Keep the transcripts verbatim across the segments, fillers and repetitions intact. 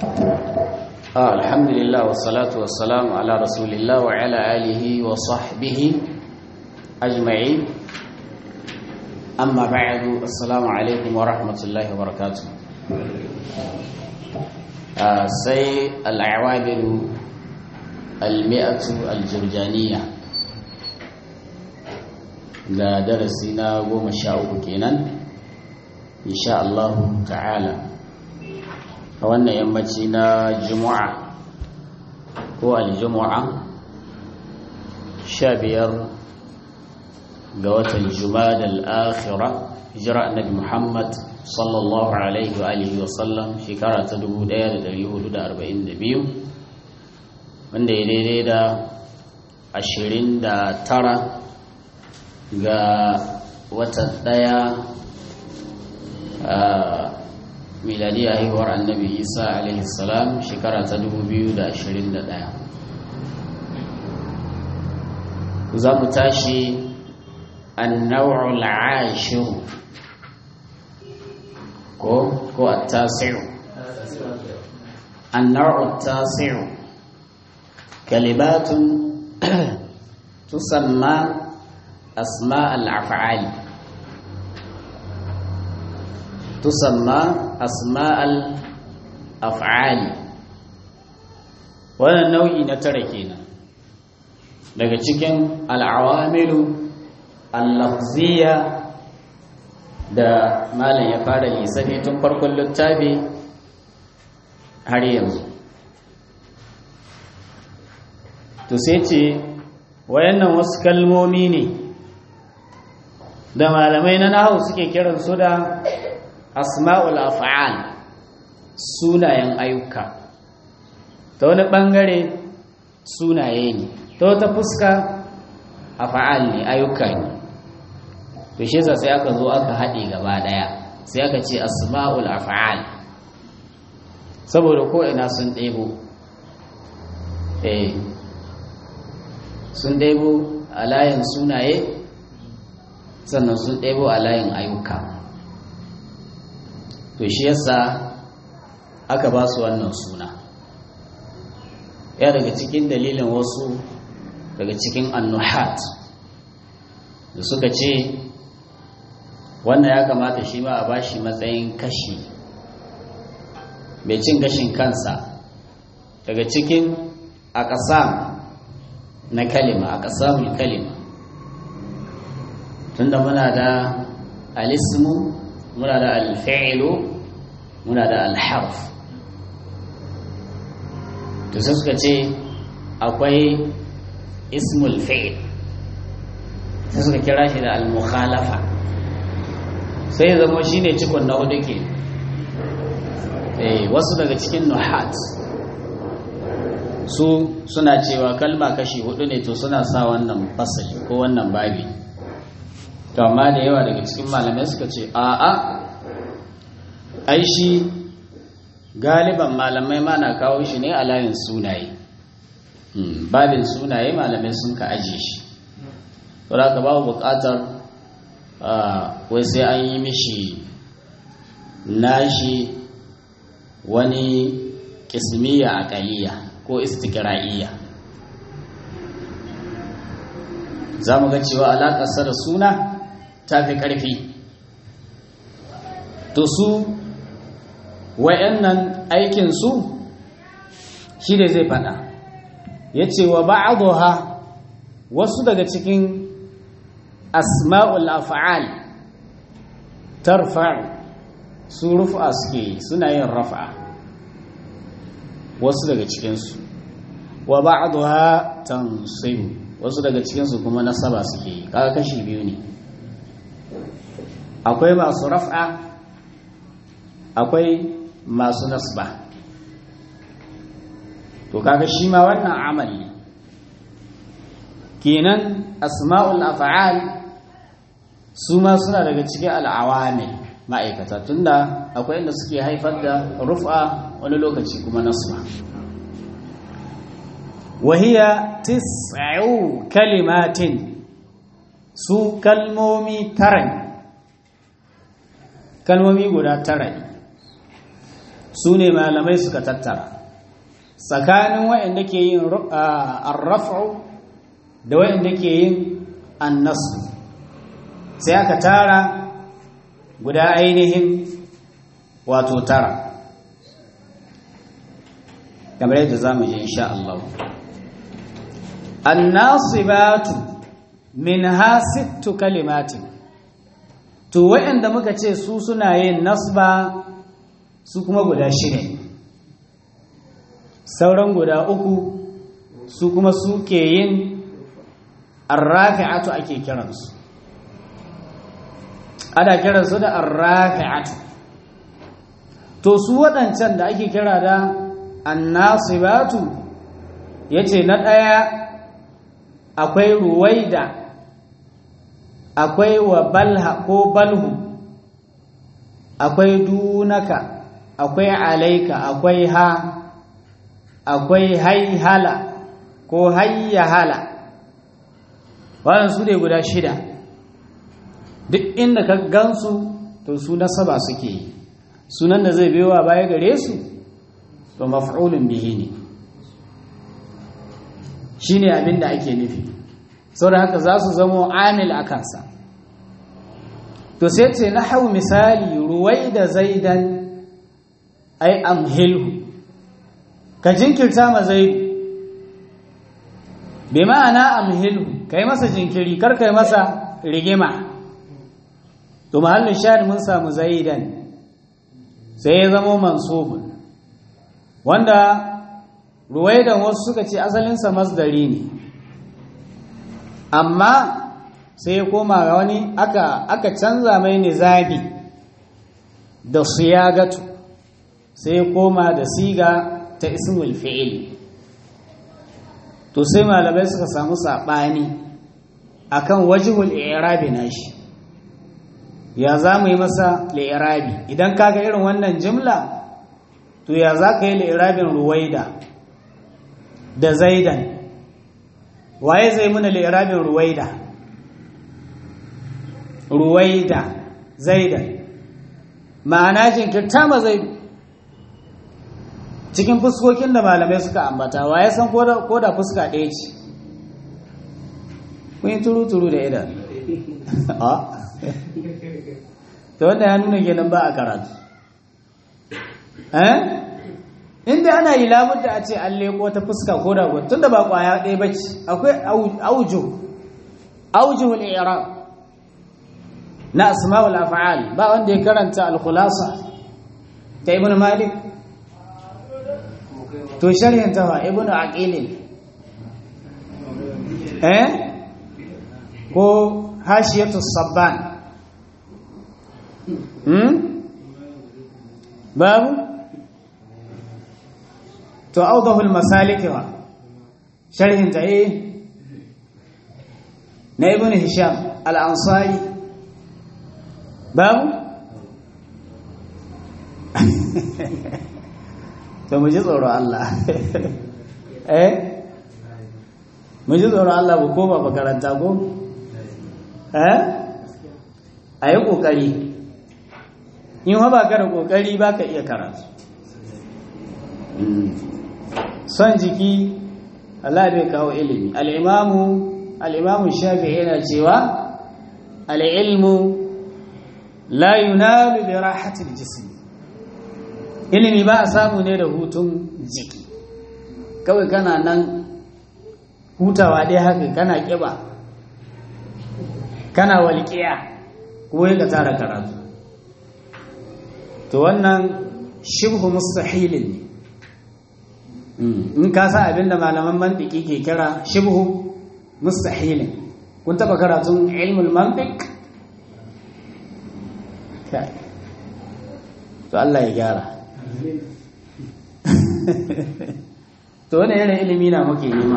آه الحمد لله والصلاة والسلام على رسول الله وعلى آله وصحبه أجمعين. أما بعد، السلام عليكم ورحمة الله وبركاته. آه سي العوامل المئة الجرجانية da darasi na goma sha uku kenan insha Allah ta'ala a wannan yammaci na Juma'a ko al-Jumu'a sha biyar ga watan Jumada al-Akhira, hijira annabi Muhammad sallallahu alaihi wa alihi wa sallam shekara ta dubu ɗaya da ɗari hudu da arba'in da biyu, wanda ya daidai da ashirin da tara ga watan ɗaya a miladiyya haihuwar annabi Isa alaihi salam shekara ta dubu biyu da ashirin da ɗaya. za mu tashi annaw'ul ashir ko ko at-tasi'u annaw'ut tasi'u kalimatun tusamma أسماء الأفعال تسمى أسماء الأفعال wannan nau'i na tare kenan daga cikin al'awamilu al-lafziyya da malam ya fara lissafi tun farkon littafi har yanzu. To sai ce wayannan wasu kalmomi ne da malamai na nahawu suke kiran su da asma'ul af'al, sunayen ayyuka. Ta wani bangare sunaye ne, ta wata fuska af'al ne, ayyuka ne. To shi yasa sai aka zo aka haɗe gaba ɗaya, sai aka ce asma'ul af'al, saboda ko ina sun ɗebo eh sun ɗebo a layin sunaye, sannan sun ɗebo a layin ayyuka. To shi yasa aka ba su wannan suna. Ya daga cikin dalilin wasu daga cikin annuhat da suka ce wannan ya kamata shi ma a ba shi matsayin kashi mai cin gashin kansa daga cikin aqsam na kalima, aqsamul kalima. Tunda muna da al-ismu, muna da al-fi'lu, muna da al-harf. To sai suka ce akwai ismul fi'l, sai suka kira shi da al-mukhalafa, sai ya zama shine cikon na hudu ke. Eh wasu daga cikin nuhat su suna cewa kalma kashi hudu ne, to suna sa wannan fasali ko wannan babi. To amma da yawa daga cikin malamai suka ce a'a, ai shi galiban malamai ma na kawo shi ne a layin sunaye. Babin sunaye malamai sun ka aje shi, to da ka babu bukatar wai sai an yi mishi nashi wani kismiya aqaliya ko istiqra'iyya. za mu ga cewa alaƙarsa da suna ta fi ƙarfi. To su wayannan aikinsu shi da zai faɗa, ya ce wa ba'aduha, wasu daga cikin asma'ul af'al tarfa'u, su rufa suke suna yin rafa, wasu daga cikinsu. Wa ba'aduha tansibu, wasu daga cikinsu kuma nasaba suke yi. Kaga kashi biyu ne, akwai masu raf'a, akwai masu nasba. to kaga shi ma wannan amali kenan asma'ul af'al su ma suna daga cikin al'awamil ma'aikata, tunda akwai inda suke haifar da rufa wani lokaci kuma nasba. wahiya tis'u kalimatin, su kalmomi tara, kalmomi guda tara su ne malamai suka tattara tsakanin waɗanda ke yin arraf'u da waɗanda ke yin annasu sai aka tara guda ainihin wato tara kamar yadda za mu ji insha Allah annasibatu minha sittu kalimatin to waɗanda muka ce su suna yin nasba su kuma guda shida sauran guda uku su kuma suke yin arrafi'atu ake kiransu ana kiransu da arrafi'atu to su waɗancan da ake kira da annasibatu yace na ɗaya akwai ruwaida akwai wa balha ko balhu akwai dunaka akwai alaika akwai ha akwai hayhala ko hayyahala wannan su ne guda shida duk inda ka gansu to su nasaba suke yi sunan da zai biyowa baya gare su to maf'ulun bihi ne shine abin da ake nufi saboda haka za su zamo amil a kansa to sai ce na hau misali ruwai da zaidan ai amhilhu ka jinkirta ma zaidu bi ma'ana amhilhu kai masa jinkiri kar kai masa rigima to mahallin shahid mun samu zaidan sai ya zamo mansubun wanda ruwaidan wasu suka ce asalinsa masdari ne amma sai ya koma ga wani aka aka canza mai nizabi da siyagatu sai ya koma da siga ta ismul fi'il to sai malamai suka samu sabani akan wajhul i'rabi nashi ya zamu yi masa li'irabi idan kaga irin wannan jimla to ya zaka yi li'irabin ruwaida da zaidan waye zai muna li'irabin ruwaida ruwaida zaidan ma'ana jinkirta ma zaidu cikin fuskokin da malamai suka ambata waye san ko da fuska ɗaya ce kun yi turu-turu da idan ta wanda ya nuna kenan ba a karatu eh inda ana yi labar da a ce an leko ta fuska ko da tun da ba kwaya ɗaya ba ce akwai auju aujuhul i'rab na asma'ul af'al ba wanda ya karanta al-khulasa ta ibn malik to sharhin ta fa ibn aqil eh ko hashiyatu sabban hmm babu to awdahul masalik wa sharhin ta eh na ibn hisham al-ansari babu to mu ji tsoro Allah eh mu ji tsoro Allah ba ko ba makaranta ko eh ayi kokari in ba ka da kokari ba ka iya karatu son jiki Allah bai kawo ilimi al-imamu al-imamu Shafi'i yana cewa al-ilmu la yunalu bi rahati al-jism ilimi ba a samu ne da hutun jiki kawai kana nan hutawa dai haka kana kiba kana walƙiya kuma ka tara karatu to wannan shibhu mustahilin ne in ka sa abinda malaman mantiki ke kira shibhu mustahilin kun taba karatun ilmul mantiq to Allah ya gyara to wani irin ilimi na muke nema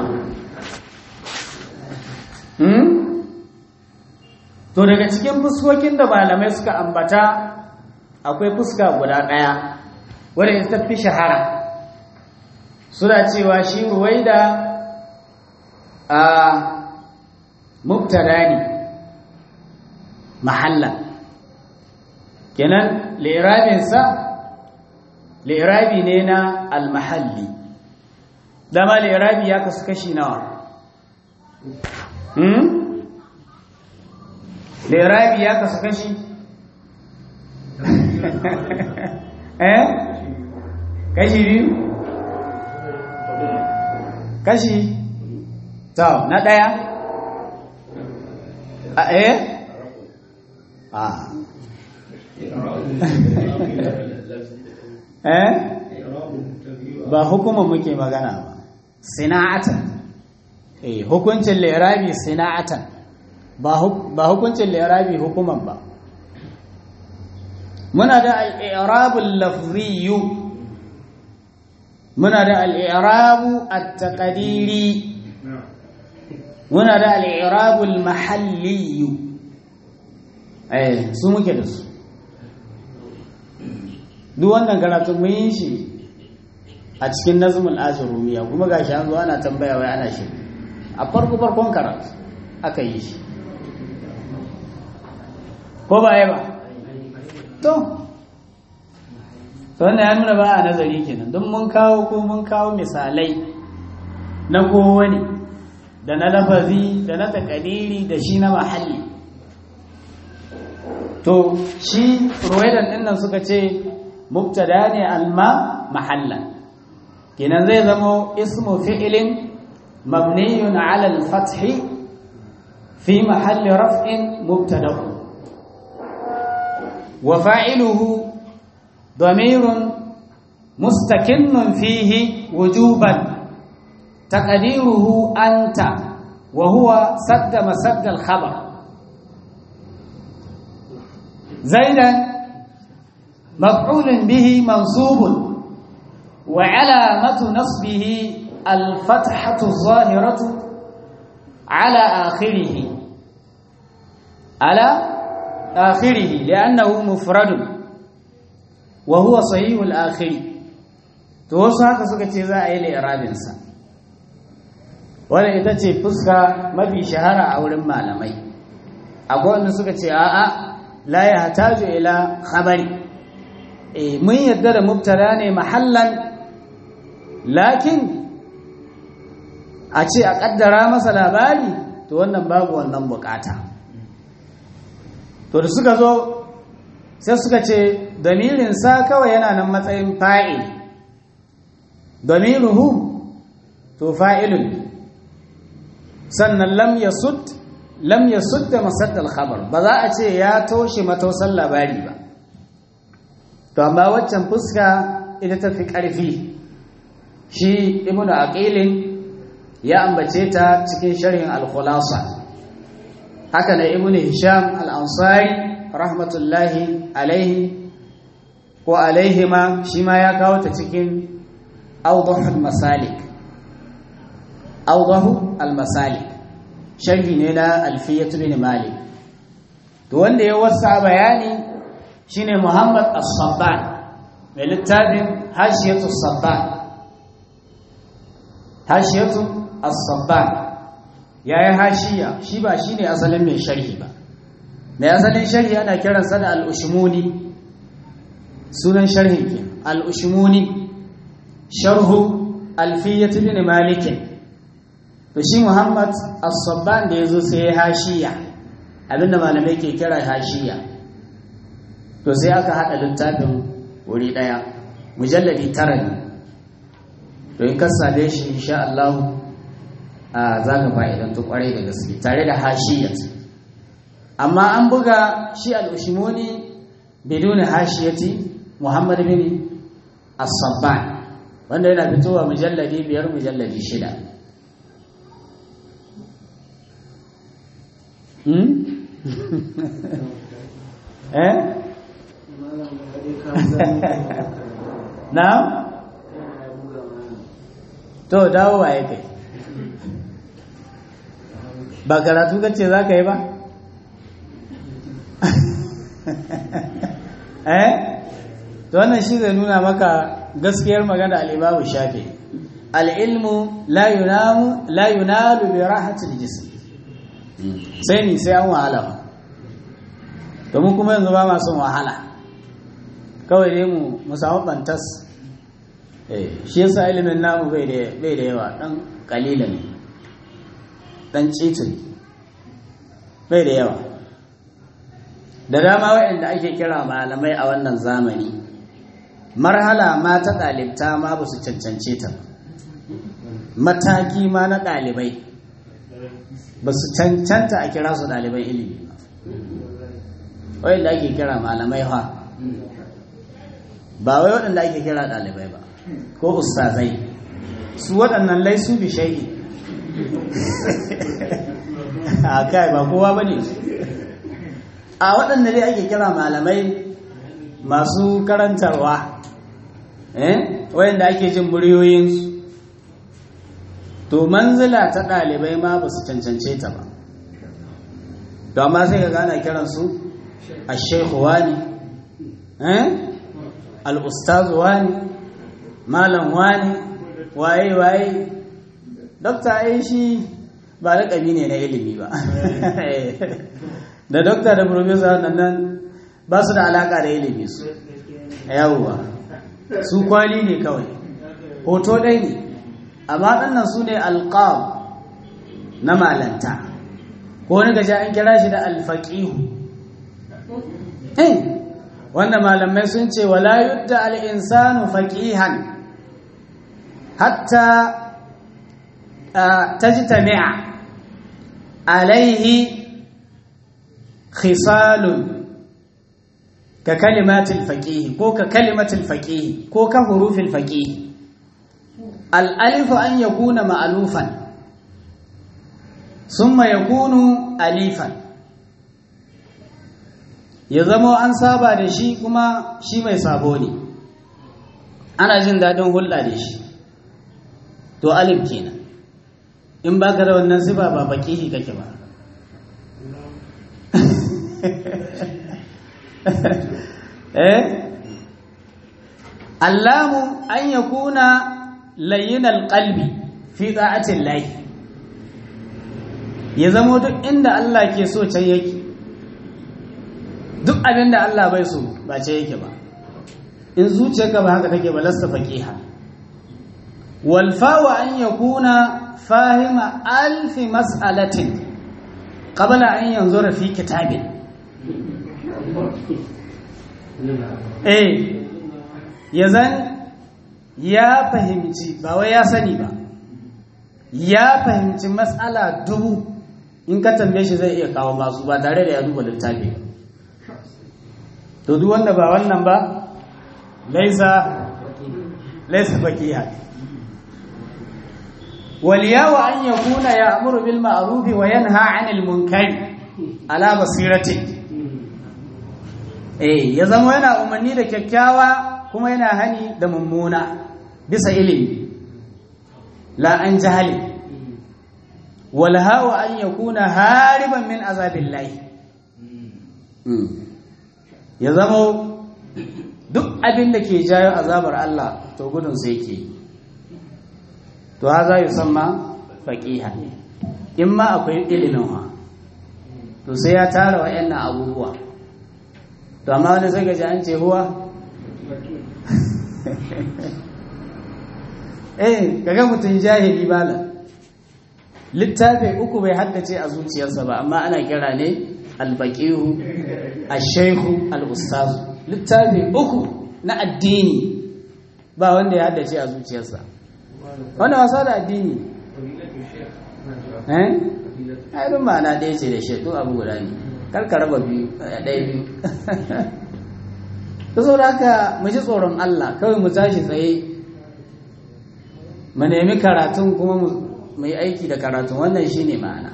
hmm? to daga cikin fuskokin da malamai suka ambata akwai fuska guda ɗaya wadda ita tafi shahara suna cewa shi ruwaida a mubtada ne mahallan kenan lirabinsa li'irabi ne na al-mahalli dama li'irabi ya kasu kashi nawa hmm li'irabi ya kasu kashi eh kashi biyu kashi to na daya a eh a eh ba hukuman muke magana ba sina'atan eh hukuncin li'irabi sina'atan ba ba hukuncin li'irabi hukuman ba muna da al-i'rabul lafziyyu muna da al-i'rabu at-taqdiri muna da al-i'rabul mahalliyyu eh su muke da su duk wannan karatu mun yi shi a cikin nazmul ajrumiya kuma gashi an zo ana tambaya wai ana shi a farko farkon karatu aka yi shi ko ba ba to to wannan ya nuna ba a nazari kenan don mun kawo ko mun kawo misalai na kowane da na lafazi da na takadiri da shi na mahalli to shi ruwaidan din nan suka ce mubtada ne alma mahallan kenan zai zama ismu fi'ilin mabniyun ala al-fath fi mahalli raf'in mubtada wa fa'iluhu damirun mustakinnun fihi wujuban taqdiruhu anta wa huwa sadda masadda al-khabar zaidan مفعول به منصوب وعلامة نصبه الفتحة الظاهرة على آخره على آخره لأنه مفرد وهو صحيح الآخر توصى كسكتي ذا إلى إرادنسا ولا إتتي فسكا ما في شهر أو لما لمي أقول نسكتي آآ لا يحتاج إلى خبري mun yadda da mubtada ne mahallan lakin a ce a kaddara masa labari to wannan babu wannan bukata to da suka zo sai suka ce damirin sa kawai yana nan matsayin fa'il damiruhu to fa'ilun sannan lam yasud lam yasud da masaddal khabar ba za a ce ya toshe matausan labari ba to amma waccan fuska ita ta fi ƙarfi shi ibnu aqilin ya ambace ta cikin sharhin al-khulasa haka ne ibnu hisham al-ansari rahmatullahi alaihi ko alaihima shi ma ya kawo ta cikin awdahul masalik awdahu al-masalik sharhi ne na alfiyat bin malik to wanda ya wasa bayani shine Muhammad As-Sabban mai littafin Hashiyatu As-Sabban Hashiyatu As-Sabban yayi hashiya shi ba shine asalin mai sharhi ba mai asalin sharhi ana kiransa da Al-Ushmuni sunan sharhin ke Al-Ushmuni sharhu Alfiyat ibn Malik to shi Muhammad As-Sabban da yazo sai hashiya abinda malamai ke kira hashiya to sai aka hada littafin wuri daya mujalladi tara ne to in ka same shi insha Allah a zaka fa'idan to kware da gaske tare da hashiyat amma an buga shi al-Ushmuni bidun hashiyati Muhammad bin As-Sabban wanda yana fitowa mujalladi biyar mujalladi shida hmm eh na to dawo waye kai ba karatu kace za ka yi ba eh to wannan shi zai nuna maka gaskiyar magana al-Imam Shafi'i al-ilmu la yunamu la yunalu bi rahatil jism sai ni sai an wahala domin kuma yanzu ba ma son wahala kawai dai mu mu samu bantas shi yasa ilimin namu bai da yawa ɗan ƙalilan ɗan citin bai da yawa da dama waɗanda ake kira malamai a wannan zamani marhala ma ta ɗalibta ma ba su cancance ta mataki ma na ɗalibai ba su cancanta a kira su ɗalibai ilimi waɗanda ake kira malamai ha ba wai waɗanda ake kira ɗalibai ba ko ustazai su waɗannan laisu bi shai'i a kai ba kowa ba ne a waɗanda dai ake kira malamai masu karantarwa eh wayanda ake jin muryoyinsu to manzila ta ɗalibai ma ba su cancance ta ba to amma sai ka gana kiransu a shekhu wani eh al-ustazu wani malam wani waye waye dokta ai shi ba laƙabi ne na ilimi ba da dokta da professor nan ba su da alaka da ilimi su yawwa su kwali ne kawai hoto ɗai ne amma ɗannan su ne alƙab na malanta ko wani gaji an kira shi da alfaƙihu wanda malamai sun ce wala yudda al'insanu faƙihan hatta tajtami'a alaihi khisalun ka kalimatil faqih ko ka kalimatil faqih ko ka hurufil faqih al alif an yakuna ma'lufan thumma yakunu alifan ya zama an saba da shi kuma shi mai sabo ne ana jin dadin hulɗa da shi to alif kenan in baka da wannan sifa ba faqihi kake ba eh allamu an yakuna layyinal qalbi fi ta'atin lahi ya zama duk inda Allah ke so can yake duk abin da Allah bai so ba ce yake ba in zuciyarka ba haka take ba lasta faqiha wal fawa an yakuna fahima alfi mas'alatin qabla an yanzura fi kitabin eh yazan ya fahimci ba wai ya sani ba ya fahimci mas'ala dubu in ka tambaye shi zai iya kawo masu ba tare da ya duba littafi ba to duk wanda ba wannan ba laisa laisa faqiha waliyawa an yakuna ya'muru bil ma'ruf wa yanha 'anil munkar ala basirati eh ya zama yana umarni da kyakkyawa kuma yana hani da mummuna bisa ilimi la an jahali wal hawa an yakuna hariban min azabillahi ya zama duk abin da ke jayo azabar Allah to gudun sai yake to haza yusamma faqiha in ma akwai ilimin ha to sai ya tara wayannan abubuwa to amma wani sai gaji an ce huwa eh kaga mutun jahili bala littafi uku bai haddace a zuciyarsa ba amma ana kira ne alfaqihu ash-shaykhu al-ustaz littafi uku na addini ba wanda ya haddace a zuciyarsa wannan wasa da addini eh ai dun ma'ana da yace da shedu abu guda ne karka raba biyu ɗaya biyu to saboda haka mu ji tsoron Allah kawai mu tashi tsaye mu nemi karatun kuma mu yi aiki da karatun wannan shine ma'ana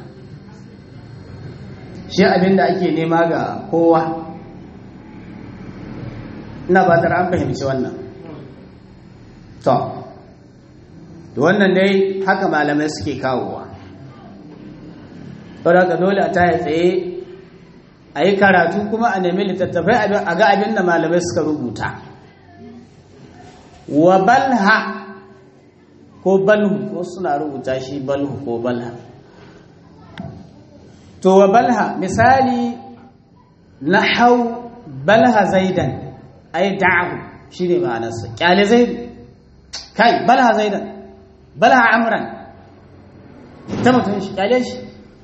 shi abin da ake nema ga kowa ina ba an fahimci wannan to wannan dai haka malamai suke kawowa saboda ka dole a taya tsaye a yi karatu kuma a nemi littattafai a ga abin da malamai suka rubuta wa balha ko balhu ko suna rubuta shi balhu ko balha to wa balha misali nahau balha zaidan ai da'ahu shine ma'anarsa kyale zaidu kai balha zaidan balha amran ta mutum shi kyale shi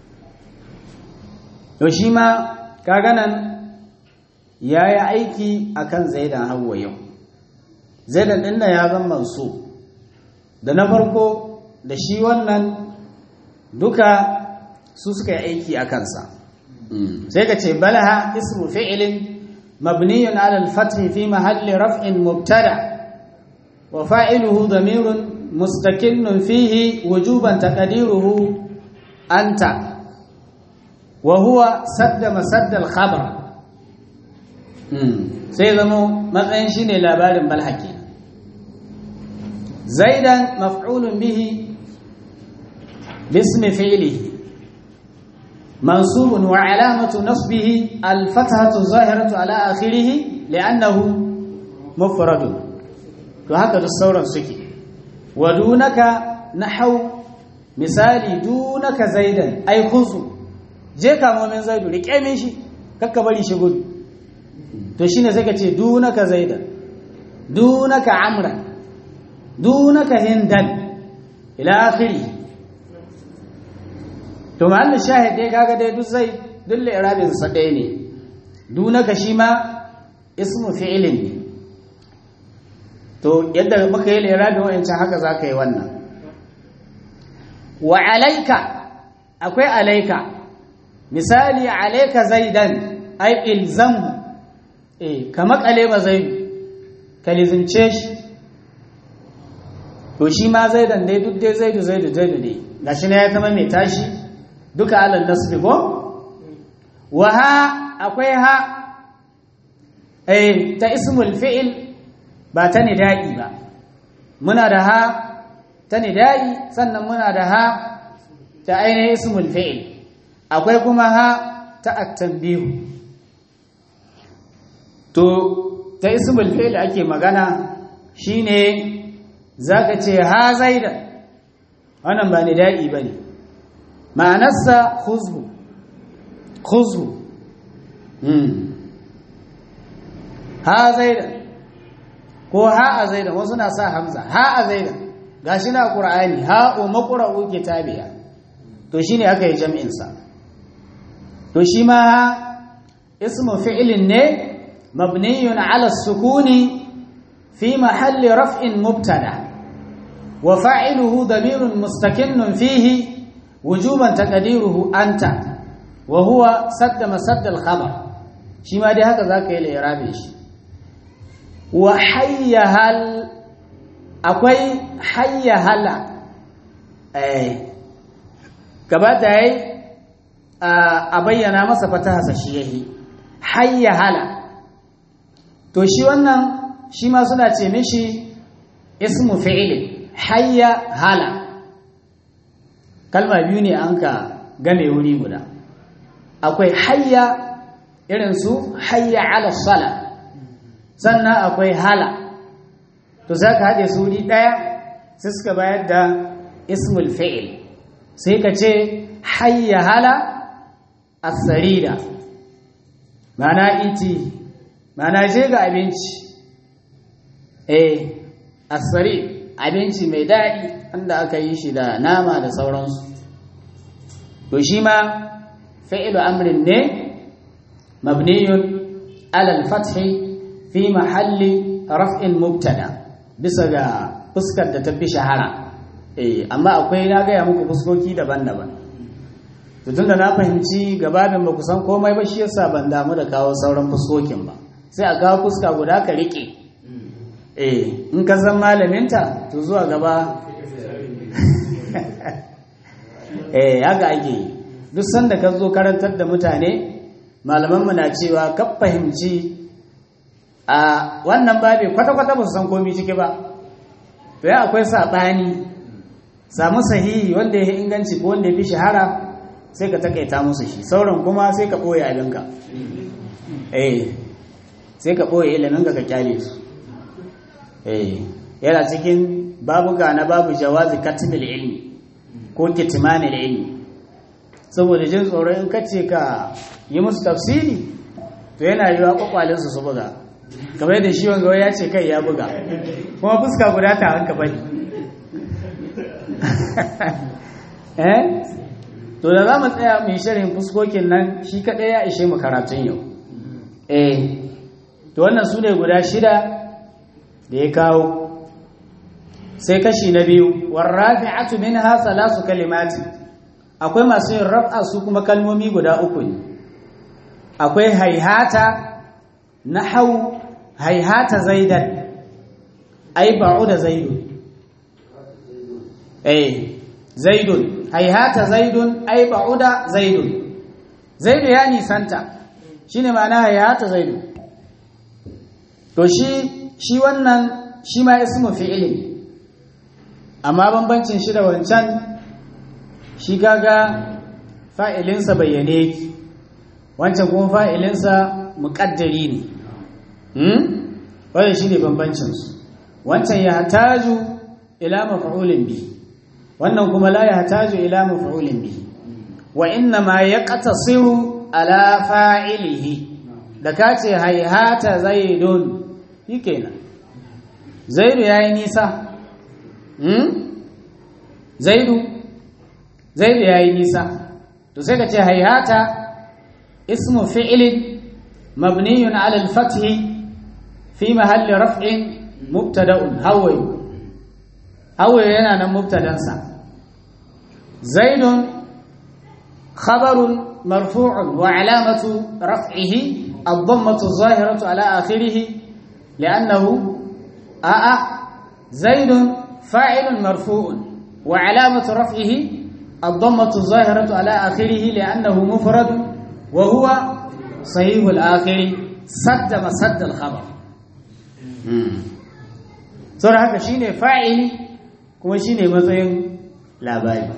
to shi ma kaga nan ya yi aiki akan zaidan hawa yau zaidan ɗin da ya zama manso da na farko da shi wannan duka su suka yi aiki a kansa sai ka ce balha ismu fi'ilin mabniyun ala al-fath fi mahalli raf'in mubtada wa fa'iluhu damirun mustaqinnun fihi wujuban taqdiruhu anta wa huwa sadda masadd al-khabar sai zamo matsayin shine labarin balhaki zaidan maf'ulun bihi bismi fi'lihi mansubun wa alamatu nasbihi al-fathatu zahiratu ala akhirih li'annahu mufradun to haka duk sauran suke wa dunaka nahau misali dunaka zaidan ay khuzu je kamo min zaidu rike min shi kakka bari shi gudu to shine sai ka ce dunaka zaidan dunaka amran dunaka hindan ila akhiri to mahallin shahid dai kaga dai duk zai dulle irabin sa dai ne dunaka shi ma ismu fi'ilin ne to yadda muka yi irabin wayancan haka zaka yi wannan wa alayka akwai alayka misali alayka zaidan ay ilzamhu eh kama kale ba zaidu kalizince shi to shi ma zaidan dai duk dai zaidu zaidu zaidu dai gashi ne ya zama mai tashi duka alal nasbi ko wa ha akwai ha eh ta ismul fi'il ba ta nidai ba muna da ha ta nidai sannan muna da ha ta ainihin ismul fi'il akwai kuma ha ta at-tanbih to ta ismul fi'il ake magana shine zaka ce ha zaida wannan ba nidai bane ma'anarsa khuzhu khuzhu hmm ha zaida ko ha a zaida wasu na sa hamza ha a zaida gashi na qur'ani ha o maqra'u kitabiya to shine aka yi jami'in sa to shi ma ismu fi'lin ne mabniyun 'ala as-sukuni fi mahalli raf'in mubtada wa fa'iluhu damirun mustaqinnun fihi wujuban taqdiruhu anta wa huwa sadda masadd al-khabar shi ma dai haka zaka yi li'irabi shi wa hayya hal akwai hayya hala eh gaba da yayi a bayyana masa fataha sa shi yayi hayya hala to shi wannan shi ma suna ce mishi ismu fi'il hayya hala kalma biyu ne an ka game wuri guda akwai hayya irin su hayya ala sala sannan akwai hala to za ka haɗe su wuri ɗaya sai suka bayar da ismul fi'il sai ka ce hayya hala as-sarida mana iti mana je ga abinci eh as-sari abinci mai daɗi wanda aka yi shi da nama da sauransu to shi ma fi'lu amrin ne mabniyun ala al-fathi fi mahalli raf'in mubtada bisa ga fuskar da ta fi shahara eh amma akwai na ga ya muku fuskoki daban-daban to tunda na fahimci gabanin ba ku san komai ba shi yasa ban damu da kawo sauran fuskokin ba sai a kawo fuska guda ka rike eh in ka san malaminta to zuwa gaba eh haka ake duk sanda ka zo karantar da mutane malamanmu na cewa ka fahimci a wannan babe kwata-kwata ba su san komai ciki ba to ya akwai saɓani samu sahihi wanda ya yi inganci ko wanda ya fi shahara sai ka takaita musu shi sauran kuma sai ka ɓoye abinka eh sai ka ɓoye iliminka ka kyale su eh yana cikin babuka na babu jawazi katmil ilmi ko kitmanil ilmi saboda jin tsoro in kace ka yi musu tafsiri to yana yiwa kwakwalinsu su buga kamar da shi wanga ya ce kai ya buga kuma fuska guda ta hanka bane eh to da za mu tsaya mai sharhin fuskokin nan shi kaɗai ya ishe mu karatun yau eh to wannan su ne guda shida da ya kawo sai kashi na biyu warrafi'atu minha salasu kalimati akwai masu yin raf'a su kuma kalmomi guda uku ne akwai haihata nahau haihata zaidan ai ba'uda zaidun eh zaidun haihata zaidun ai ba'uda zaidun zaidu ya nisanta shine ma'ana haihata zaidun to shi shi wannan shi ma ismu fi'ili amma bambancin shi da wancan shi kaga fa'ilinsa bayyane yake wancan kuma fa'ilinsa muƙaddari ne hmm wannan shine bambancin su wancan ya hataju ila maf'ulin bihi wannan kuma la yahtaju ila maf'ulin bihi wa inna ma yaqtasiru ala fa'ilihi da kace hayhata zaidun shikenan zaidu yayi nisa hmm zaidu zaidu yayi nisa to sai kace hayhata ismu fi'lin mabniyun ala al-fath fi mahalli raf'in mubtada'un hawayu hawayu yana nan mubtadansa زيد خبر مرفوع وعلامة رفعه الضمة الظاهرة على آخره لأنه آآ زيد فاعل مرفوع وعلامة رفعه الضمة الظاهرة على آخره لأنه مفرد وهو صحيح الآخر سد مسد الخبر سورة هكا شيني فاعل كما شيني مثلا لا بالي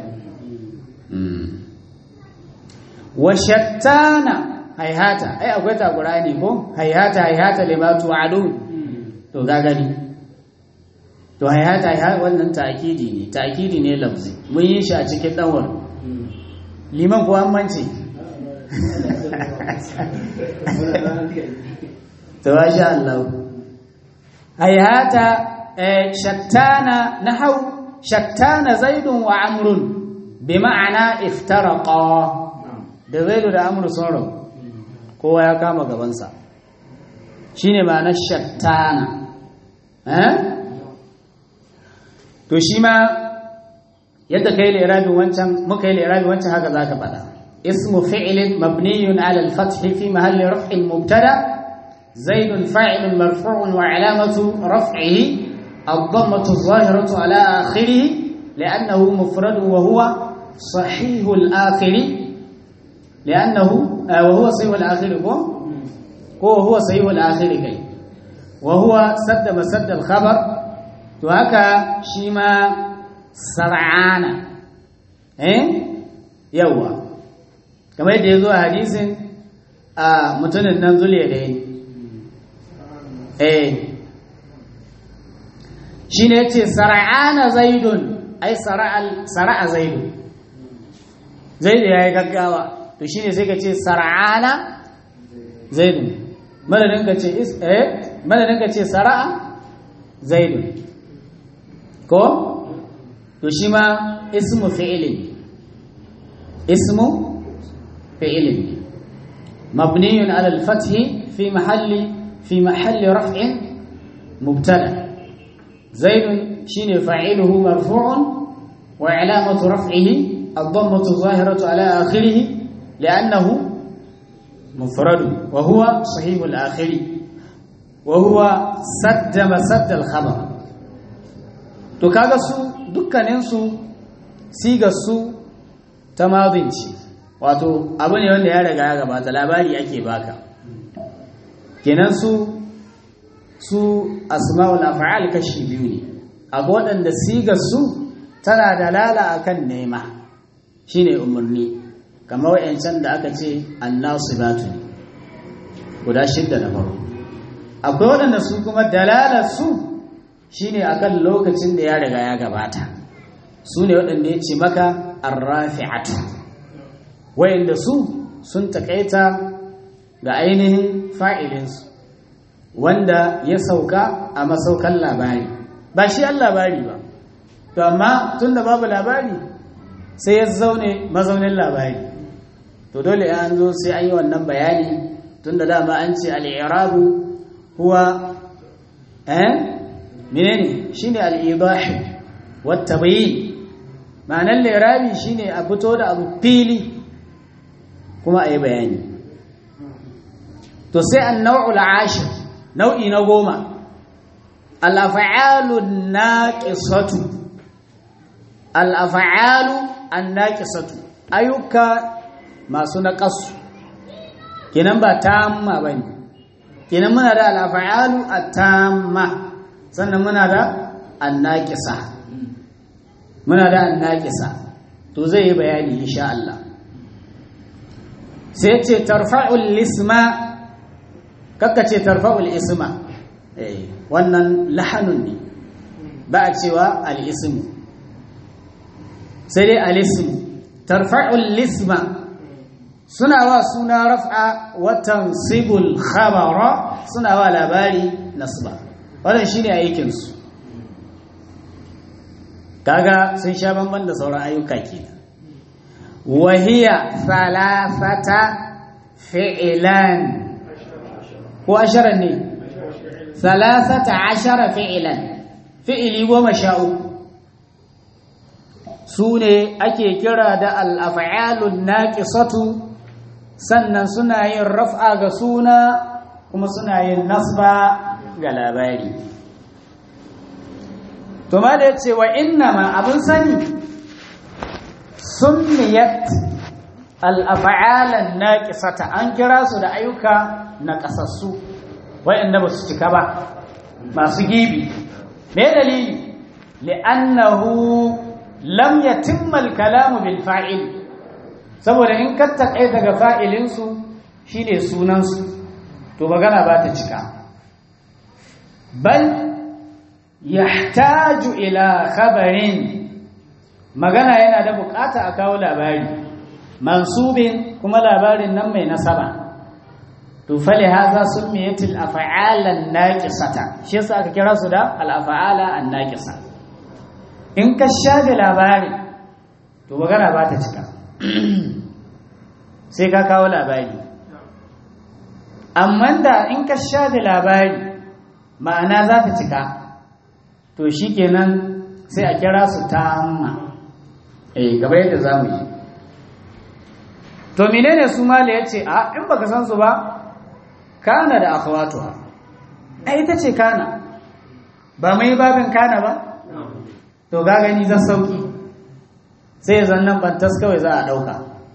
wa shattana haihata ai akwai ta qur'ani ko haihata haihata lima tu'adun to ga gani to haihata haihata wannan ta'kidi ne ta'kidi ne lafzi mun yi shi a cikin danwar liman ko ammanci to masha Allah haihata shattana nahau shattana zaidun wa amrun bima'ana iftaraqa da zaidu da amru sun rabu kowa ya kama gabansa shine ma'anar shattana eh to shi ma yadda kai li'irabin wancan muka yi li'irabin wancan haka zaka faɗa ismu fi'lin mabniyun 'ala al-fath fi mahalli raf'in mubtada zaidun fa'ilun marfu'un wa 'alamatu raf'ihi ad-dammatu adh-dhahiratu 'ala akhirih li'annahu mufradun wa huwa صحيح الآخر لأنه آه وهو صحيح الآخر هو هو صحيح الآخر كي وهو سد مسد الخبر وهكا شيما سرعان إيه يوا كما يدعو حديث آه متن النزل يدين إيه شينتي سرعان زيد أي سرع سرع زيد zaidu ya yi gaggawa to shi ne sai ka ce sara'ana zaidu madadin ka ce eh madadin ka ce sara'a zaidu ko to shi ma ismu fi'ilin ismu fi'ilin mabniyun ala al-fath fi mahalli fi mahalli raf'in mubtada zaidun shine fa'iluhu marfu'un wa 'alamatu raf'ihi الضمة الظاهرة على آخره لأنه مفرد وهو صحيح الآخر وهو سد مسد الخبر to kaga su dukkanin su sigar su ta madinci wato abu ne wanda ya riga ya gabata labari ake baka kenan su su asma'ul af'al kashi biyu ne akwai waɗanda sigar su tana dalala akan nema shine umarni kamar wayancan da aka ce annasibatu guda shidda na farko akwai waɗanda su kuma dalalar su shine akan lokacin da ya riga ya gabata su ne waɗanda ya ce maka arrafi'atu wayanda su sun takaita ga ainihin fa'ilinsu wanda ya sauka a masaukan labari ba shi an labari ba to amma tunda babu labari sai ya zaune mazaunin labari to dole an zo sai an yi wannan bayani tunda dama an ce al-i'rabu huwa eh menene shine al-idah wa at-tabyin ma'anar al-i'rabi shine a fito da abu fili kuma ayi bayani to sai an-naw'ul ashir nau'i na goma al-af'alu an-naqisatu al-af'alu an-naqisatu ayyuka masu naqasu kenan ba tamma bane kenan muna da al-af'alu at-tamma sannan muna da an-naqisa muna da an-naqisa to zai yi bayani insha Allah sai ce tarfa'ul isma kakka ce tarfa'ul isma eh wannan lahanun ne ba a cewa al-ismu sai dai al-ismu tarfa'ul isma suna wa suna raf'a wa tansibul khabara suna wa labari nasba wannan shine aikin su kaga sun sha bamban da sauran ayyuka kenan wa hiya thalathata fi'lan ko ashara ne thalathata ashara fi'lan fi'ili goma sha uku sune ake kira da al-af'alun naqisatu sannan suna yin raf'a ga suna kuma suna yin nasba ga labari to ma da yace wa innama abun sani summiyat al-af'alan naqisata an kira su da ayyuka na kasassu wayanda ba su cika ba masu gibi me dalili li'annahu lam yatimma al-kalamu bil fa'il saboda in ka takai daga fa'ilin su shine sunan su to magana ba ta cika bal yahtaju ila khabarin magana yana da bukata a kawo labari mansubin kuma labarin nan mai nasaba to fali haza summiyat al-af'al an-naqisata shi yasa aka kira su da al-af'ala an-naqisa in ka shafe labari to magana ba ta cika sai ka kawo labari amma da in ka shafe labari ma'ana za ta cika to shikenan sai a kira su tamma eh gaba yadda zamu yi to menene su mala yace a in baka san su ba kana da akhawatuha ai ita ce kana ba mai babin kana ba to ga gani zan sauki sai zannan bantas kawai za a dauka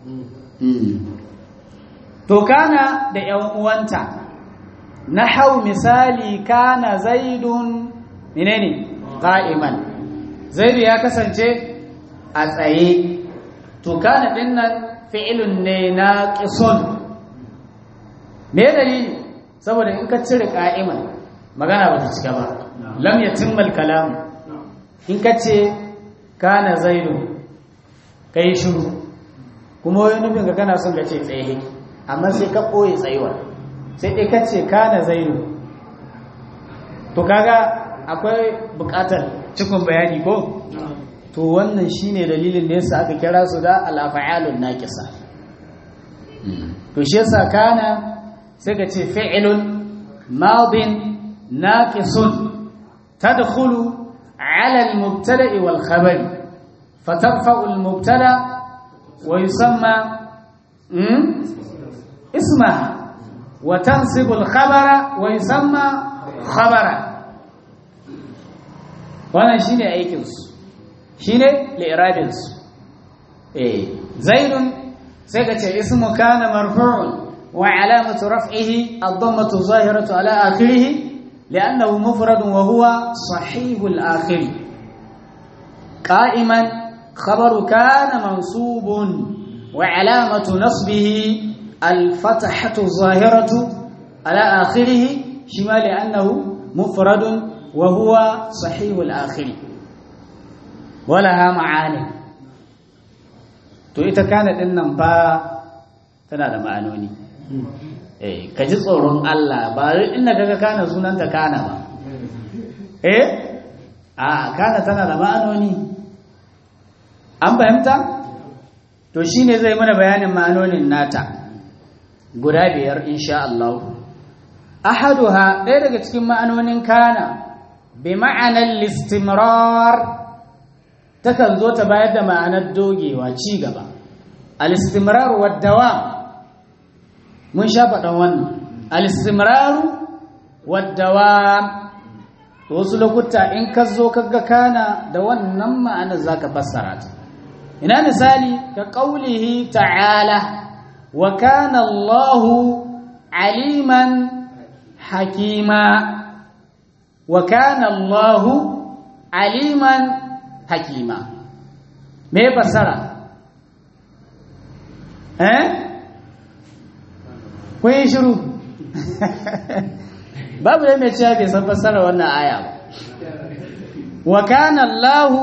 to kana da yan uwanta nahau misali kana zaidun menene qa'iman zaidu ya kasance a tsaye to kana dinnan fi'ilun ne naqisun me dalili saboda in ka cire qa'iman magana ba ta cika ba lam yatimmal kalam in ka ce kana zaidu kai shiru kuma wani nufin ka kana son ka ce tsaye amma sai ka boye tsayuwa sai dai ka ce kana zaidu to kaga akwai bukatar cikin bayani ko to wannan shine dalilin da yasa aka kira su da al-af'alun naqisa to shi yasa kana sai ka ce fi'lun madin naqisun tadkhulu ala al-mubtada'i wal khabar fatarfa'u al-mubtada wa yusamma ismaha wa tansibu al-khabara wa yusamma khabara wannan shine aikin su shine li'irabin su eh zaidun sai ka ce ismu kana marfu'un wa alamatu raf'ihi ad-dammatu zahiratu ala akhirih li'annahu mufradun wa huwa sahihul akhir qa'iman khabaru kana mansubun wa alamatu nasbihi al-fathatu zahiratu ala akhirih shima li'annahu mufradun wa huwa sahihul akhir walaha ma'ani to ita kana din nan ba tana da ma'anoni eh ka ji tsoron Allah ba inda kaga kana sunanta kana ba eh a kana tana da ma'anoni an fahimta to shine zai mana bayanin ma'anonin nata guda biyar insha Allah ahaduha ɗaya daga cikin ma'anonin kana bi ma'anar listimrar takan zo ta bayar da ma'anar dogewa ci gaba al-istimrar wa dawam mun sha faɗan wannan al-istimrar wa dawam to wasu lokuta in ka zo kaga kana da wannan ma'anar zaka fassara ta ina misali ka qaulihi ta'ala wa kana Allahu aliman hakima wa kana Allahu aliman hakima me fassara eh kun yi shiru babu da mai cewa bai san fassara wannan aya ba wa kana Allahu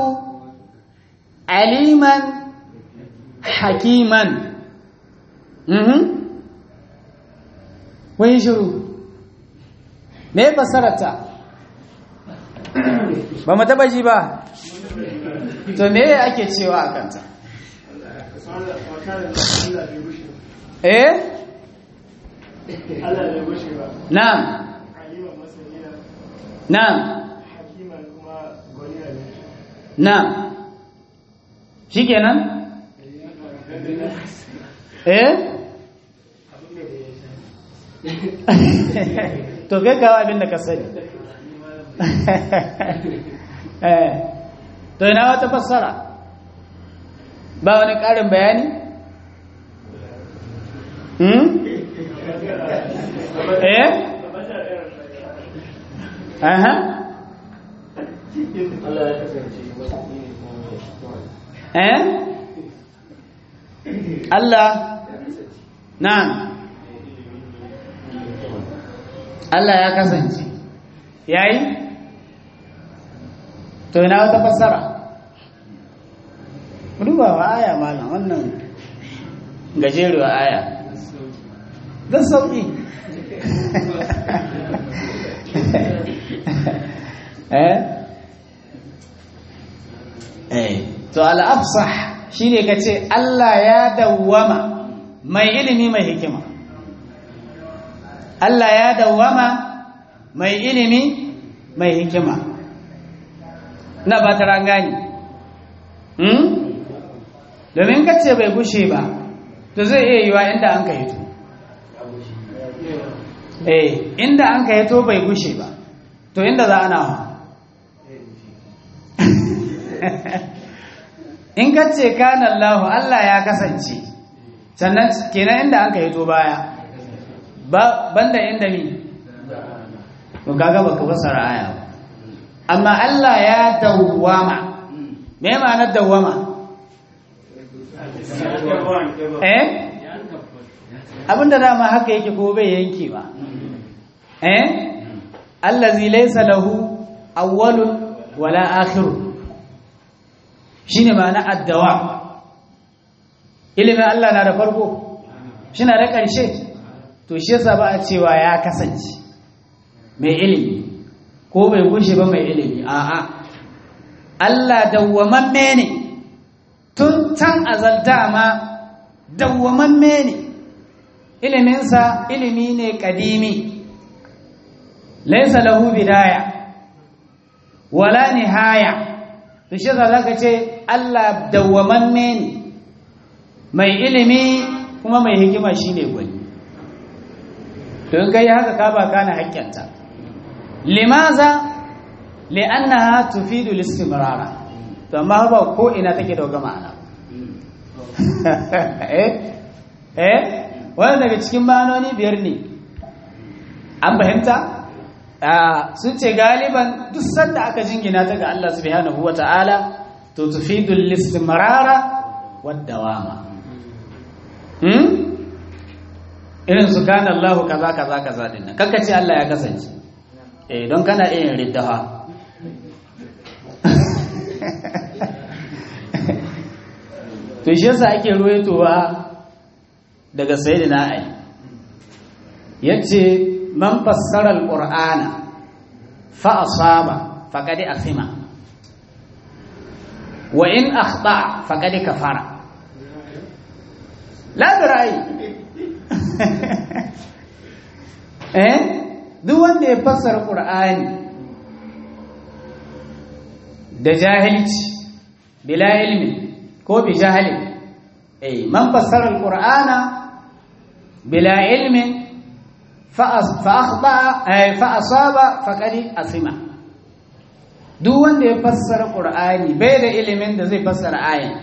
aliman hakiman mhm kun yi shiru me fassararta ba mu taba ji ba to me ake cewa a kanta eh Allah bai gushe ba na'am aliman masanina na'am hakiman kuma gwaniya ne na'am shikenan eh to kai kawo abin da ka sani eh to ina wata fassara ba wani ƙarin bayani hmm eh aha Allah ya kasance eh Allah na'am Allah ya kasance yayi to ina wata fassara duba wa aya malam wannan gajeruwa aya don sauki eh eh to al-afsah shine kace Allah ya dawwama mai ilimi mai hikima Allah ya dawwama mai ilimi mai hikima na ba ta rangani hmm domin kace bai gushe ba to zai iya yiwa inda an ka hito eh inda an ka hito bai gushe ba to inda za ana in kace kana Allah Allah ya kasance sannan kenan inda an ka hito baya ba banda inda ni to kaga baka fassara aya ba amma Allah ya dawwama me ma'anar dawwama eh abinda dama haka yake ko bai yanke ba eh allazi laysa lahu awwalun wala akhirun shine ma'ana addawa ilimin Allah na da farko shi na da ƙarshe to shi yasa ba a cewa ya kasance mai ilimi ko bai gushe ba mai ilimi a'a Allah dawwamamme ne tun can azalta ma dawwamamme ne iliminsa ilimi ne kadimi laysa lahu bidaya wala nihaya to shi yasa zaka ce Allah dawwamamme ne mai ilimi kuma mai hikima shine gwani to in kai haka ka ba kana hakkanta limaza li'annaha tufidu al-istimrara to amma ba ko ina take da ma'ana eh eh wannan daga cikin ma'anoni biyar ne an fahimta sun ce galiban duk sanda aka jingina ta ga Allah subhanahu wata'ala to tufidu al-istimrara wad-dawama hmm irin su kana Allah kaza kaza kaza din nan kanka ce Allah ya kasance eh don kana iya riddaha to shi yasa ake ruwaitowa daga sayyidina Ali yace man fassara alqur'ana fa asaba faqad athima wa in akhta faqad kafara la birai eh duk wanda ya fassara qur'ani da jahilci bila ilmi ko bi jahilin eh man fassara alqur'ana bila ilmin fa akhta ay fa asaba faqad asima duk wanda ya fassara qur'ani bai da ilimin da zai fassara ayin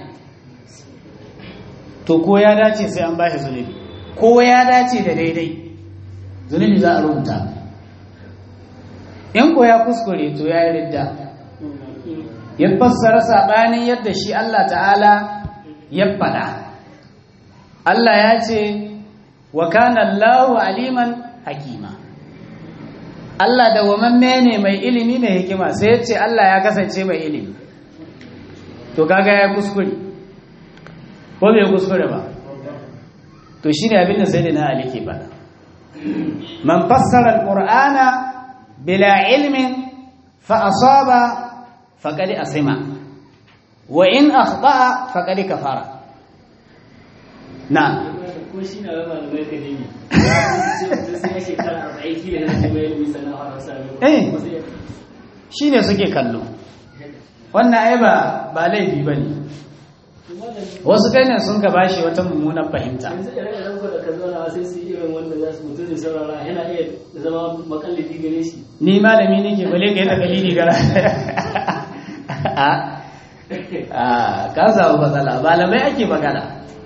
to ko ya dace sai an bashi zunubi ko ya dace da daidai zunubi za a rubuta in ko ya kuskure to ya yi ridda ya fassara sabanin yadda shi Allah ta'ala ya faɗa Allah ya ce wa kana Allahu aliman hakima Allah da wamamme ne mai ilimi mai hikima sai ya ce Allah ya kasance mai ilimi to kaga ya kuskure ko bai kuskure ba to shine abin da sayyidina Ali ke faɗa man fassara alqur'ana bila ilmin fa asaba faqad asima wa in akhta faqad kafara na ko shi na malamai ka ne sai shekara arba'in kila na mai misana har sai eh shine suke kallo wannan ai ba ba laifi bane wasu kai ne sun ka bashi wata mummunan fahimta yanzu da rage ranko da ka zauna sai su yi irin wanda za su mutu da saurara yana iya zama makallidi gare shi ni malami nake bale kai da kalidi gara a a ka samu matsala malamai ake magana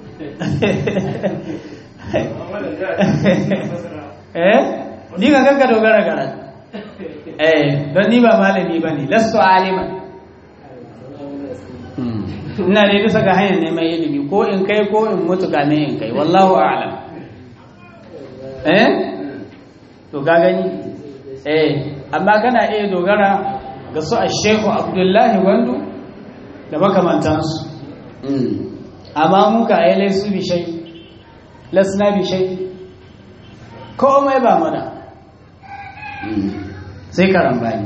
eh ni ga kanka dogara gara eh don ni ba malami bane lastu aliman ina dai bisa ga hanyar neman ilimi ko in kai ko in mutu ga ne in kai wallahu a'lam eh to ga gani eh amma kana iya dogara ga su a Sheikh Abdullahi Wandu da makamantansu amma mu ka ayyale su bi shay lasna bi shay komai ba mana sai karambani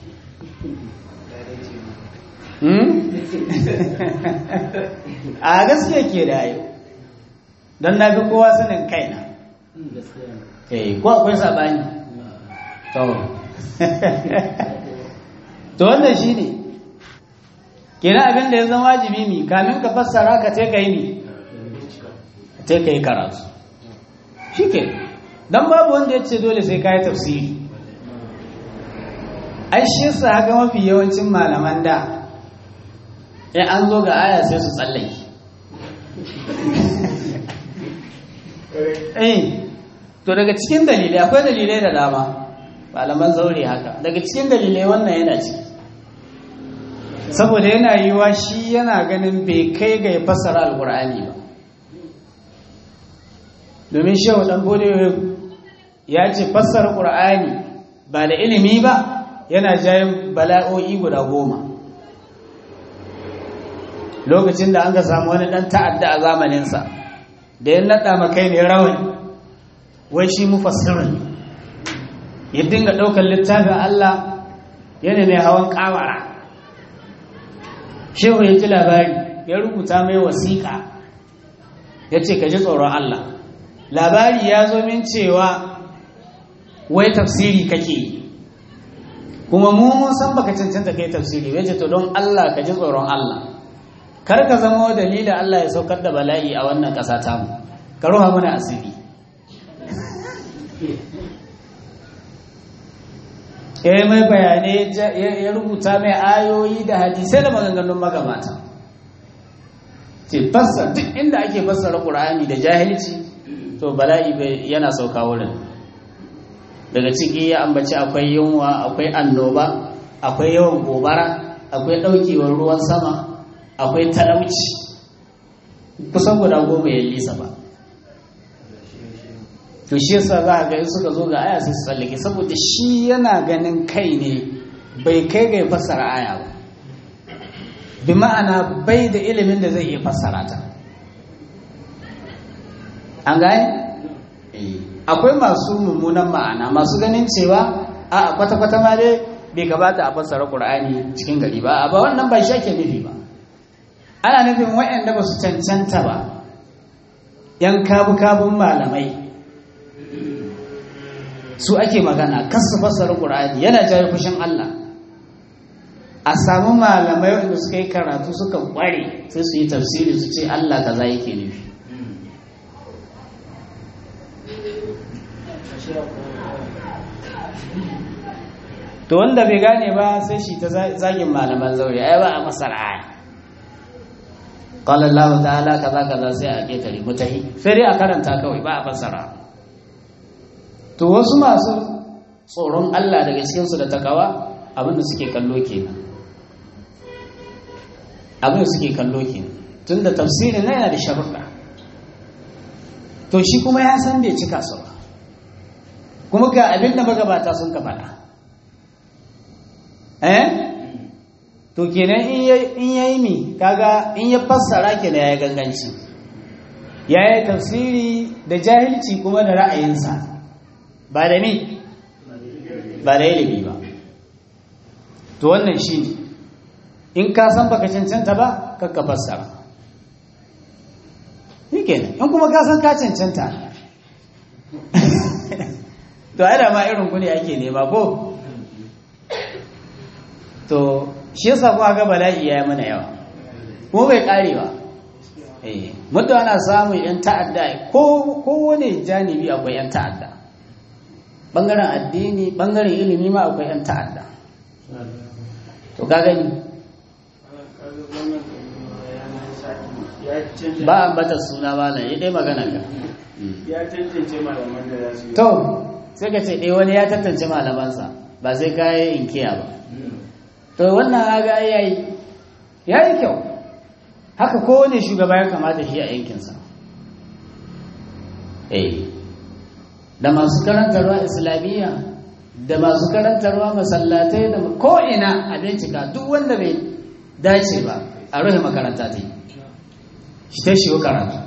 a gaskiya ke da yau don na fi kowa sanin kaina eh ko akwai sabani to to wannan shine kenan abin da ya zama wajibi mi kamin ka fassara ka ce kai mi ce kai karatu shike dan babu wanda ya ce dole sai kai tafsiri ai shi yasa ga mafi yawancin malaman da in an zo ga aya sai su tsallake eh to daga cikin dalilai akwai dalilai da dama malaman zaure haka daga cikin dalilai wannan yana ciki saboda yana yiwa shi yana ganin bai kai ga ya fassara alkur'ani ba domin shehu dan bode ya ce fassara qur'ani ba da ilimi ba yana jayin bala'o'i guda goma lokacin da an ga samu wani dan ta'adda a zamaninsa da ya nada makai ne rawani wai shi mufassirin ya dinga daukar littafin Allah yana mai hawan kawara shehu ya ji labari ya rubuta mai wasiƙa ya ce ka ji tsoron Allah labari ya zo min cewa wai tafsiri kake kuma mu mun san baka cancanta kai tafsiri wai ce to don Allah ka ji tsoron Allah kar ka zama dalilin Allah ya saukar da bala'i a wannan ƙasa tamu ka ruha mana asiri ya mai bayanai ya rubuta mai ayoyi da hadisai da maganganun magabata ce fassar duk inda ake fassara ƙur'ani da jahilci to bala'i yana sauka wurin daga ciki ya ambaci akwai yunwa akwai annoba akwai yawan gobara akwai ɗaukewar ruwan sama akwai talauci kusan guda goma ya lisa ba to shi yasa za a ga in suka zo ga aya sai su tsallake saboda shi yana ganin kai ne bai kai ga ya fassara aya ba bi ma'ana bai da ilimin da zai iya fassara ta an gane akwai masu mummunan ma'ana masu ganin cewa a kwata-kwata ma dai bai gabata a fassara Qur'ani cikin gari ba ba wannan ba shi ake nufi ba ana nufin waɗanda ba su cancanta ba yan kabu-kabun malamai su ake magana kasu fassara Qur'ani yana jawo fushin Allah a samu malamai wanda suka yi karatu suka kware sai su yi tafsiri su ce Allah kaza yake nufi to wanda bai gane ba sai shi ta zagin malaman zaure ai ba a masar aya qala Allah ta'ala kaza kaza sai a ketare mutahi sai dai a karanta kawai ba a fassara to wasu masu tsoron Allah daga cikin su da takawa abinda suke kallo kenan abinda suke kallo kenan tunda tafsirin nan yana da sharuɗa to shi kuma ya san bai cika su ba kuma ga abinda magabata sun ka faɗa eh to kenan in yayi mi kaga in ya fassara kenan yayi ganganci yayi tafsiri da jahilci kuma da ra'ayinsa ba da mi ba da ilimi ba to wannan shine in ka san baka cancanta ba kakka fassara shikenan in kuma ka san ka cancanta to ai da ma irin ku ne ake nema ko to shi yasa kuma ga bala'i yayi mana yawa ko bai karewa eh mutum ana samun yan ta'adda ko kowane janibi akwai yan ta'adda bangaren addini bangaren ilimi ma akwai yan ta'adda to ka gani ba an bata suna malam ya dai magana ka ya tantance malaman da za su yi to sai ka ce dai wani ya tantance malamansa ba sai ka yi inkiya ba to wannan haga yayi yayi kyau haka kowane shugaba ya kamata shi a yankinsa eh da masu karantarwa islamiyya da masu karantarwa masallatai da ko'ina a bincika duk wanda bai dace ba a rufe makaranta ta yi shi ta shigo karatu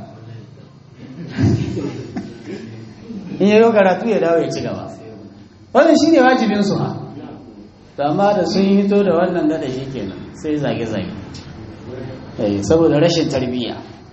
in yayo karatu ya dawo ya ci gaba wannan shi ne wajibinsu ha amma da sun yi hito da wannan gada shi kenan sai zage-zage saboda rashin tarbiyya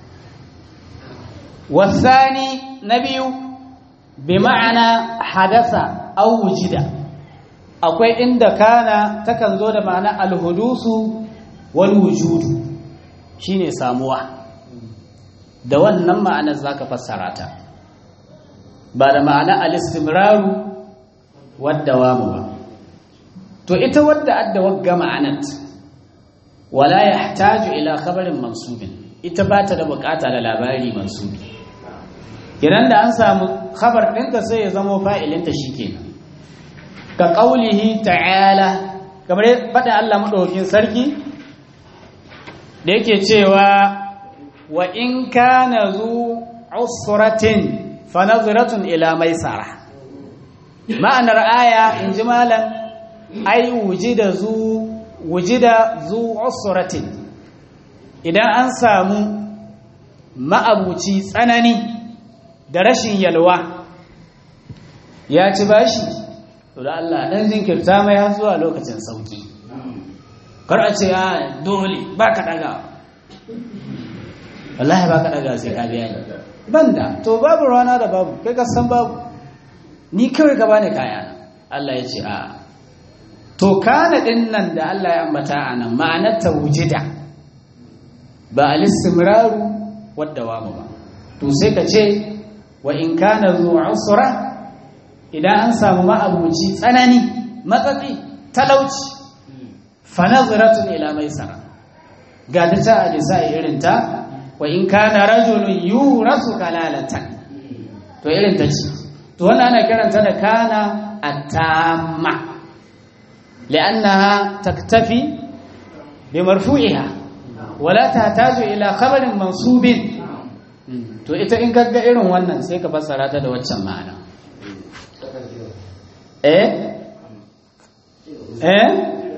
wasani na biyu bi ma'ana hadasa aw wujida akwai inda kana takan zo da ma'ana alhudusu wal wujudu shine samuwa da wannan ma'anar zaka fassara ta ba da ma'ana al-istimraru wad dawamu ba to ita wadda adda wagga ma'anat wala yahtaju ila khabarin mansubin ita ba ta da bukata da labari mansubi kiran da an samu khabar ɗinka sai ya zama fa'ilinta shikenan ka qaulihi ta'ala kamar faɗa Allah madaukakin sarki da yake cewa wa in kana zu usratin fa nadhratun ila maisara ma'anar aya in ji malam ai wujida zu wujida zu usratin idan an samu ma'abuci tsanani da rashin yalwa ya ci bashi to da Allah dan jinkirta mai har zuwa lokacin sauki kar a ce a dole baka daga wallahi baka daga sai ka biya ni banda to babu rana da babu kai ka san babu ni kawai ka bani kaya Allah ya ce a to kana din nan da Allah ya ambata anan ma'anar ta wujida ba al-istimraru wadda wamu ba to sai ka ce wa in kana zu usra idan an samu ma'abuci tsanani matsatsi talauci fa nazratun ila maisara ga ta ta alisa irin ta wa in kana rajulun yurasu kalalatan to irin ta ce to wannan ana kiranta da kana at-tamma li'annaha taktafi bi marfu'iha wala tahtaju ila khabarin mansubin to ita in gagga irin wannan sai ka fassara ta da waccan ma'ana eh eh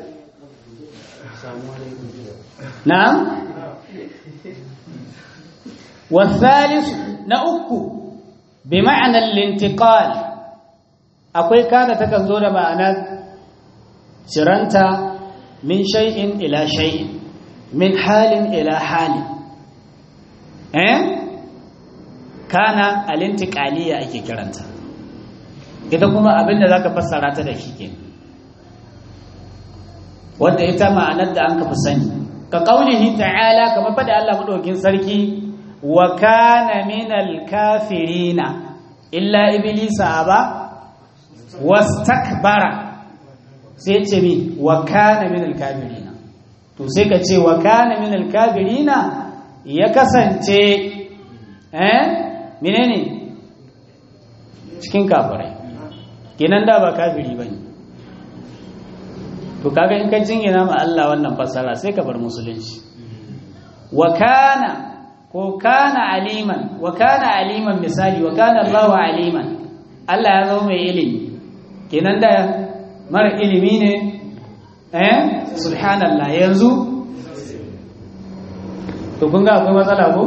na'am والثالث na uku bi ma'anar lintiqal akwai kana takan zo da ma'anar ciranta min shay'in ila shay'in min halin ila halin eh kana alintiqaliya ake kiranta ita kuma abinda zaka fassara ta da shi ke wanda ita ma'anar da an ka fi sani ka qaulihi ta'ala kamar fada Allah madaukin sarki wa kana minal kafirina illa iblisa aba wastakbara sai ce mi wa kana minal kafirina to sai ka ce wa kana minal kafirina ya kasance eh menene cikin kafirai kenan da ba kafiri bane to kaga in ka jingina ma Allah wannan fasara sai ka bar musulunci wa kana ko kana aliman wa kana aliman misali wa kana Allahu aliman Allah ya zama mai ilimi kenan da mara ilimi ne eh subhanallah yanzu to kun ga akwai matsala ko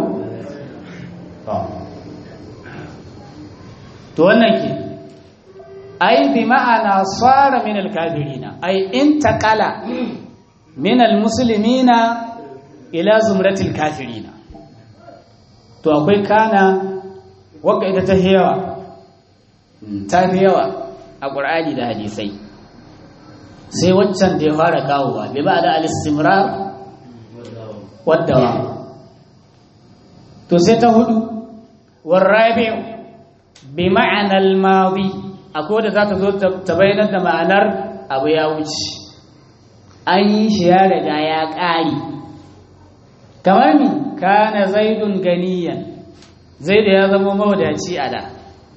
to wannan ke ai bi ma'ana sara min al-kafirina ai intaqala min al-muslimina ila zumratil kafirina to akwai kana waka ita ta yawa ta fi yawa a Qur'ani da hadisai sai waccan da ya fara kawowa bi ba da al-istimrar wadda to sai ta hudu warabi'u bi ma'ana al-madi akwai da zata zo ta bayyana da ma'anar abu ya wuce an yi shi ya riga ya ƙari kamar mi kana zaidun ganiyan zaidu ya zama mawadaci a da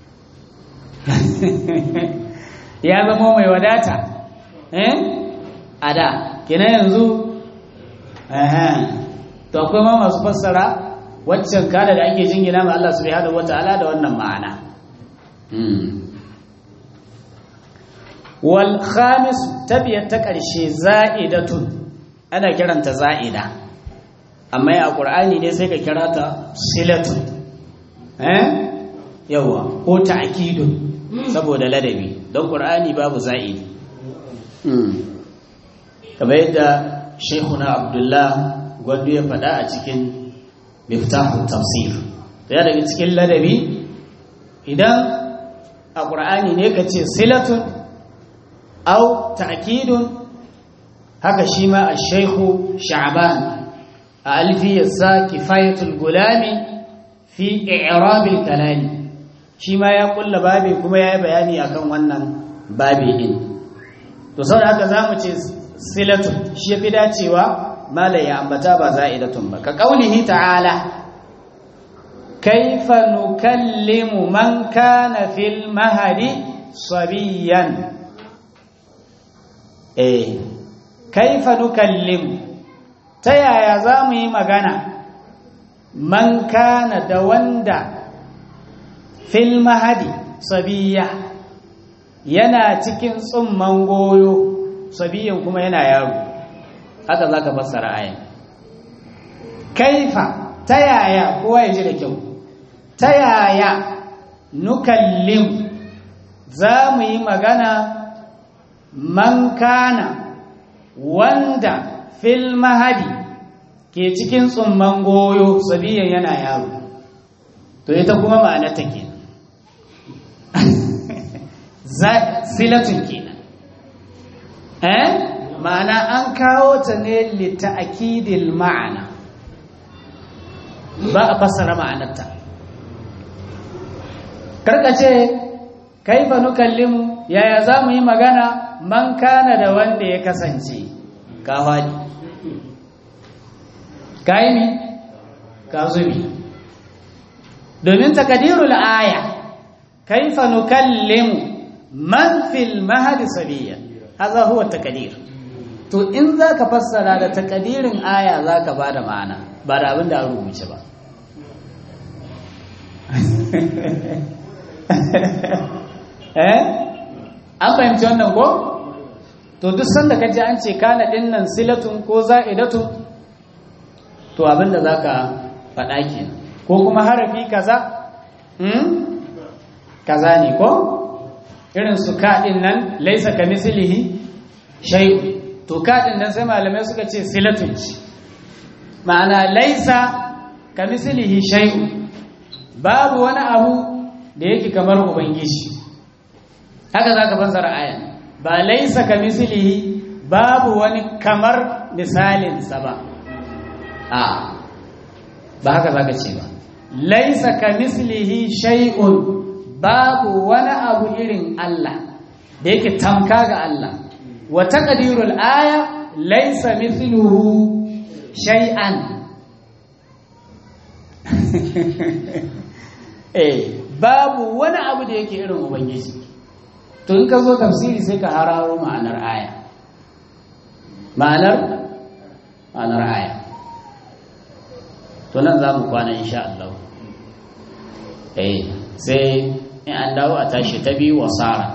ya zama mai wadata eh a da kina yanzu to akwai ma masu fassara waccan kada da ake jingina ma Allah subhanahu wataala da wannan ma'ana wal khamis tabiyat ta karshe za'idatun ana kiranta za'ida amma a Qur'ani ne sai ka kira ta silatun eh yawa ko ta'kidun saboda ladabi don Qur'ani babu za'idi kamar yadda Sheikhuna Abdullah Gwandu ya faɗa a cikin Miftahut Tafsir ya daga cikin ladabi idan a Qur'ani ne ka ce silatun au ta'kidun haka shi ma Sheikhu Sha'ban a alfiyarsa Kifayatul Gulami fi i'rabil kalami shi ma ya kulla babi kuma ya yi bayani akan wannan babi din to saboda haka zamu ce silatun shi yafi dacewa malai ya ambata ba za'idatun ba ka kaulihi ta'ala kaifa nukallimu man kana fil mahdi sabiyan eh kaifa nukallimu ta yaya zamu yi magana man kana da wanda fil mahdi sabiya yana cikin tsumman goyo sabiyan kuma yana yaro haka zaka fassara ayan kaifa ta yaya kowa ya ji da kyau ta yaya nukallim za mu yi magana man kana wanda fil mahadi ke cikin tsumman goyo sabiyan yana yaro to ita kuma ma'ana take silatun kenan eh ma'ana an kawo ta ne li ta'kidil ma'ana ba a fassara ma'anarta karkace kaifa nukallimu yaya zamu yi magana man kana da wanda ya kasance ka fadi kai mi ka zubi domin takadirul aya kaifa nukallimu man fil mahdi sabiya hadha huwa takadir to in zaka fassara da takadirin aya zaka bada ma'ana ba da abin da an rubuce ba eh an fahimci wannan ko to duk sanda kaje an ce kana dinnan silatun ko za'idatun to abin da zaka faɗa kenan ko kuma harafi kaza hmm kaza ne ko irin su kaɗin nan laisa ka mislihi shay'un to kaɗin nan sai malamai suka ce silatun ci ma'ana laisa ka mislihi shay'un babu wani abu da yake kamar ubangiji haka zaka fassara ayan ba laisa ka mislihi babu wani kamar misalin sa ba a ba haka zaka ce ba laisa ka mislihi shay'un babu wani abu irin Allah da yake tamka ga Allah wa taqdirul aya laysa mithluhu shay'an eh babu wani abu da yake irin ubangiji to in ka zo tafsiri sai ka hararo ma'anar aya ma'anar ma'anar aya to nan za mu kwana insha Allah eh sai in an dawo a tashi ta biyu wasara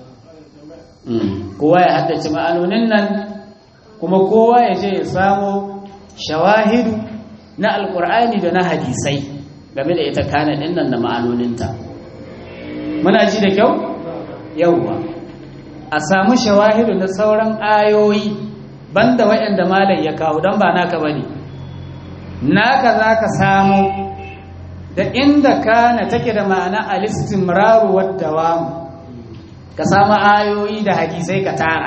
kowa ya haddace ma'anonin nan kuma kowa ya je ya samo shawahidu na alkur'ani da na hadisai game da ita kana din nan da ma'anoninta muna ji da kyau yauwa a samu shawahidu na sauran ayoyi banda waɗanda malam ya kawo don ba naka bane naka zaka samu da inda kana take da ma'ana al-istimraru wad-dawam ka samu ayoyi da hadisai ka tara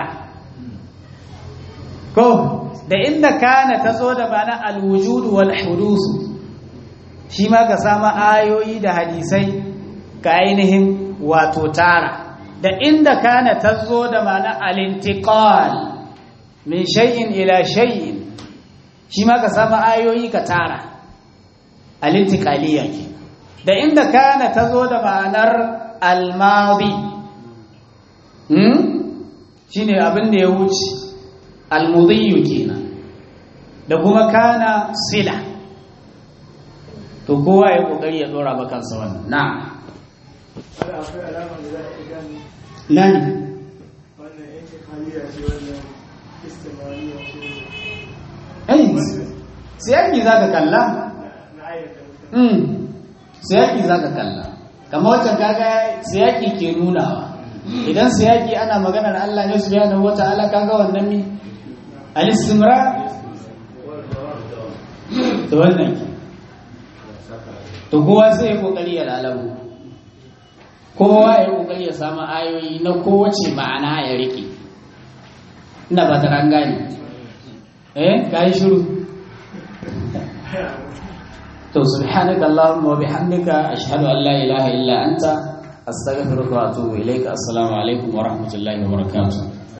ko da inda kana tazo da ma'ana al-wujud wal-hudus shi ma ka samu ayoyi da hadisai ka ainihin wato tara da inda kana tazo da ma'ana al-intiqal min shay'in ila shay'in shi ma ka samu ayoyi ka tara al-intiqaliyya ke da inda kana tazo da ma'anar al-madi hmm shine abin da ya wuce al-mudhi kenan da kuma kana sila to kowa ya kokari ya dora maka kansa wannan na'am Ana akwai alama da za a gani nani wannan intiqaliyya ce wannan istimaliya ce ai sai zaka kalla na ayyukan Mm. siyaki zaka kalla kamar wacce kaga siyaki ke nunawa idan siyaki ana maganar Allah ne subhanahu wataala kaga wannan mi al-istimrar to wannan to kowa sai ya kokari ya lalabu kowa ya kokari ya samu ayoyi na kowace ma'ana ya rike ina ba ta rangani eh kai shiru to subhanaka allahumma wa bihamdika ashhadu an la ilaha illa anta astaghfiruka wa atubu ilaika assalamu alaikum wa rahmatullahi wa barakatuh